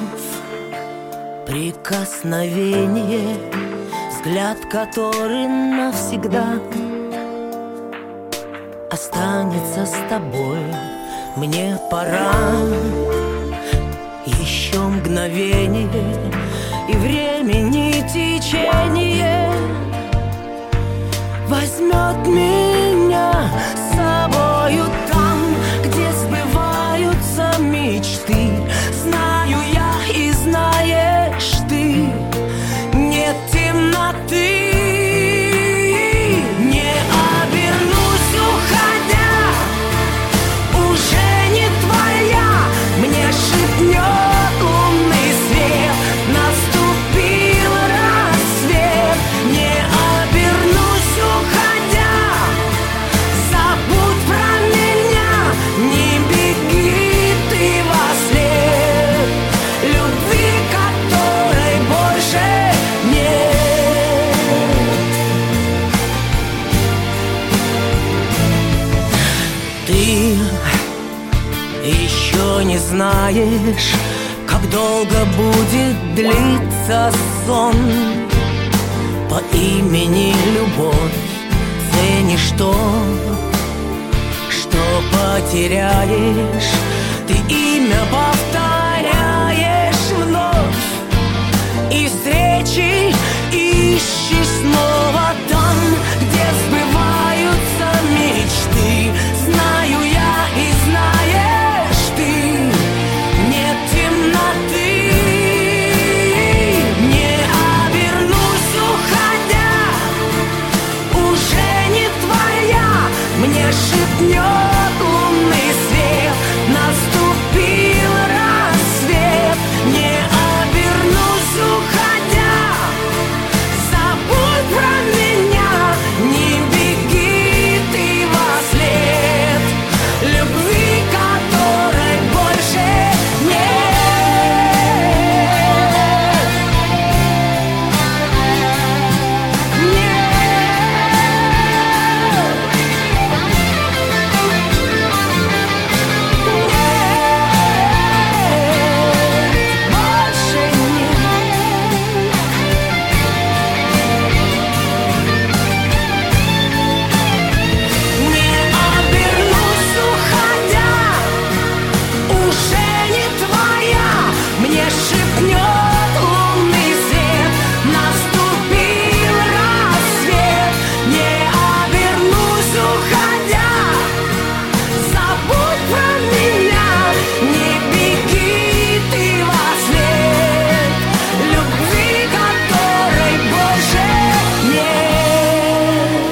Прикосновение, взгляд, который навсегда останется с тобой. Мне пора. Еще мгновение, и времени течение возьмет меня с собою там, где сбываются мечты. Знаю я и знаешь ты, нет темноты. Не обернусь, уходя, уже не твоя. Мне шепнет лунный свет, наступил рассвет. Не обернусь, уходя, забудь про меня. Не беги ты во след любви, которой больше нет. Ты еще не знаешь, как долго будет длиться сон. По имени любовь ценишь то, что потеряешь. Ты имя повторяешь вновь, и встречи ищешь снова там, где сбываются мечты. Знаю я и знаешь ты, нет темноты. Не обернусь, уходя, уже не твоя. Мне шепнет лунный свет, наступил рассвет. Не обернусь, уходя, забудь про меня. Не беги ты во след любви, которой больше нет. Больше нет. Не обернусь, уходя, уже не твоя. Мне шепнет лунный свет, наступил рассвет. Не обернусь, уходя, забудь про меня. Не беги ты во след любви, которой больше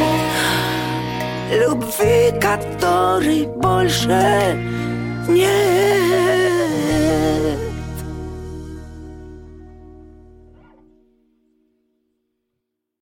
нет. Любви, которой больше нет.